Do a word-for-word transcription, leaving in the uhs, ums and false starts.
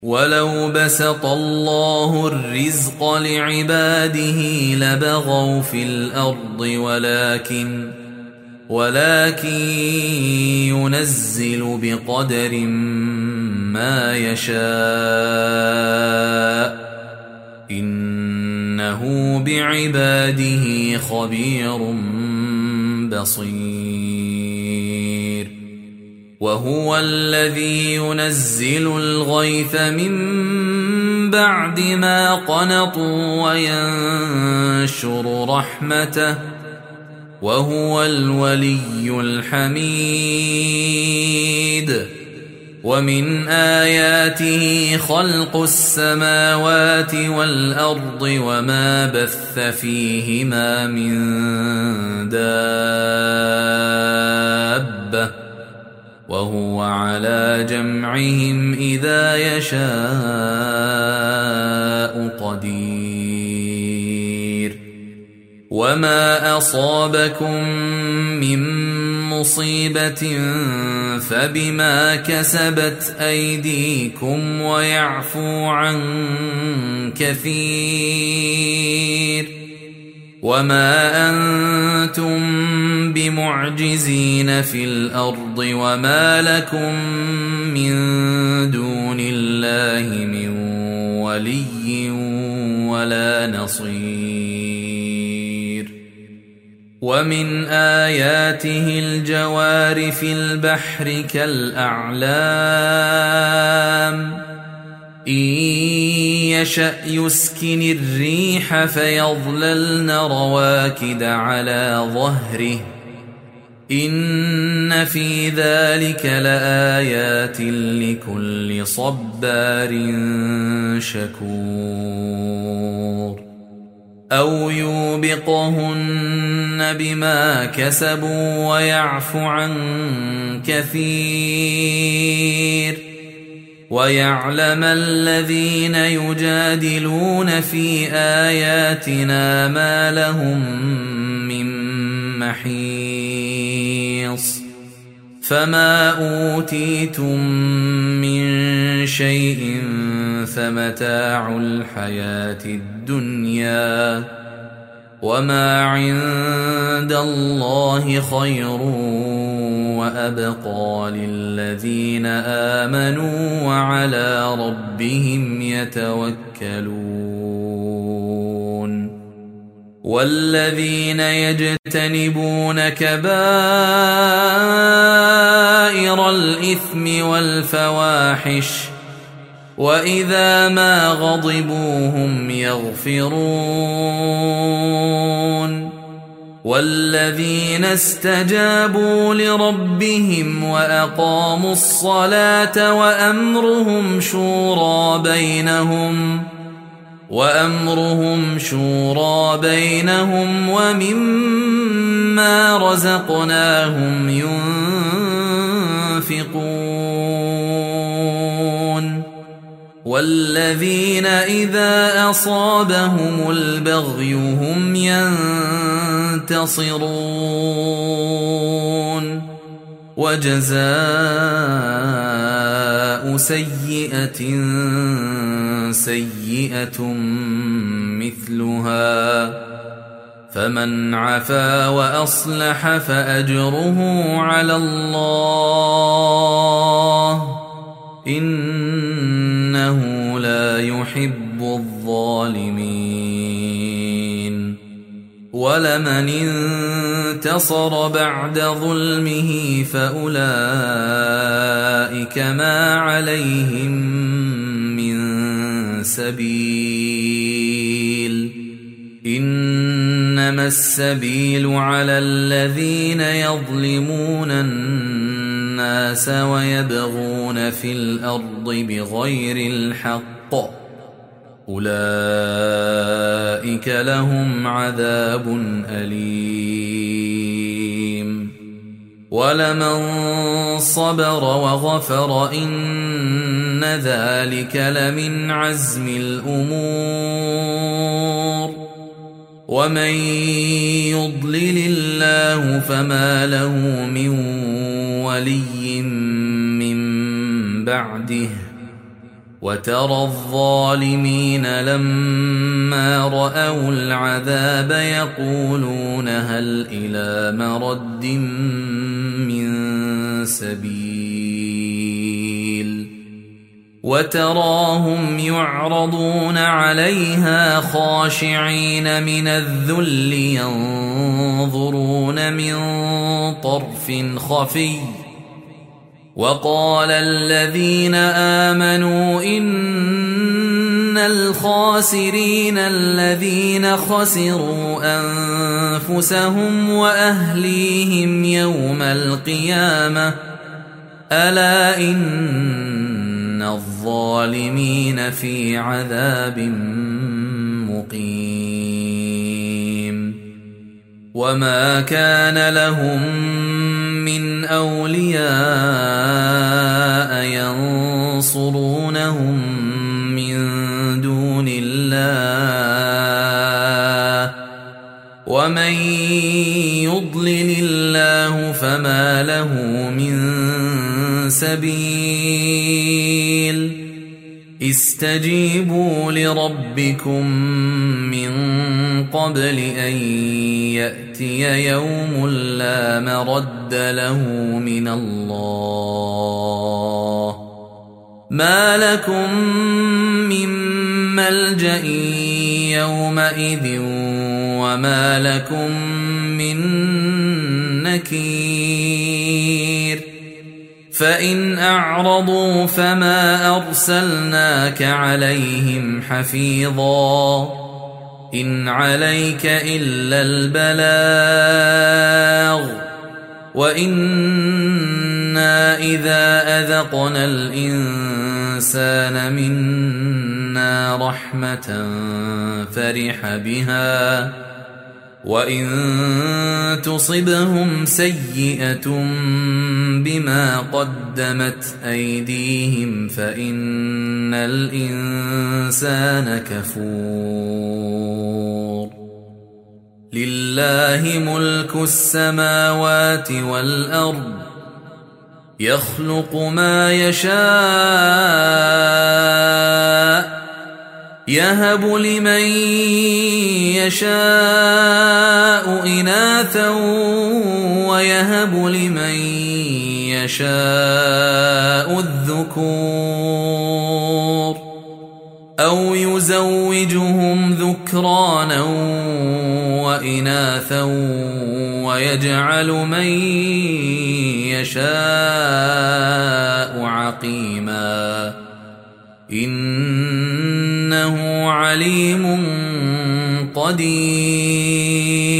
ولو بسط الله الرزق لعباده لبغوا في الأرض ولكن ولكن ينزل بقدر ما يشاء إنه بعباده خبير بصير وهو الذي ينزل الغيث من بعد ما قنطوا وينشر رحمته وهو الولي الحميد ومن آياته خلق السماوات والأرض وما بث فيهما من دابة وهو على جمعهم إذا يشاء قدير وما أصابكم من مصيبة فبما كسبت أيديكم ويعفو عن كثير وما أنتم بمعجزين في الأرض وما لكم من دون الله من ولي ولا نصير ومن آياته الجوار في البحر كالأعلام إن يشأ يسكن الريح فيظللن رواكد على ظهره إن في ذلك لآيات لكل صبار شكور أو يوبقهن بما كسبوا ويعفو عن كثير ويعلم الذين يجادلون في آياتنا ما لهم من محيص فما أوتيتم من شيء فمتاع الحياة الدنيا وما عند الله خير وأبقى للذين آمنوا وعلى ربهم يتوكلون والذين يجتنبون كبائر الإثم والفواحش وإذا ما غضبوا هم يغفرون والذين استجابوا لربهم وأقاموا الصلاة وأمرهم شورى بينهم وأمرهم شورى بينهم ومما رزقناهم ينفقون والذين إذا أصابهم البغي هم ينتصرون وجزاء سيئة سيئة مثلها فمن عفا وأصلح فأجره على الله إنه لا يحب الظالمين ولمن انتصر بعد ظلمه فأولئك ما عليهم من سبيل إنما السبيل على الذين يظلمون الناس ويبغون في الأرض بغير الحق أولئك لهم عذاب أليم ولمن صبر وغفر إن ذلك لمن عزم الأمور ومن يضلل الله فما له من ولي من بعده وترى الظالمين لما رأوا العذاب يقولون هل إلى مرد من سبيل وتراهم يعرضون عليها خاشعين من الذل ينظرون من طرف خفي وقال الذين آمنوا إن الخاسرين الذين خسروا أنفسهم وأهليهم يوم القيامة ألا إن الظالمين في عذاب مقيم وما كان لهم من أولياء ينصرونهم من دون الله ومن يضلل الله فما له من سبيل استجيبوا لربكم من قبل أن يأتي يوم لا مرد له من الله ما لكم من ملجأ يومئذ وما لكم من نكير فإن أعرضوا فما أرسلناك عليهم حفيظا إن عليك إلا البلاغ وإنا إذا أذقنا الإنسان منا رحمة فرح بها وإن تصبهم سيئة بما قدمت أيديهم فإن الإنسان كفور لله ملك السماوات والأرض يخلق ما يشاء يهب لمن يشاء إناثا ويهب لمن يشاء الذكور أو يزوجهم ذكرانا وإناثا ويجعل من يشاء عقيما إنه عليم قدير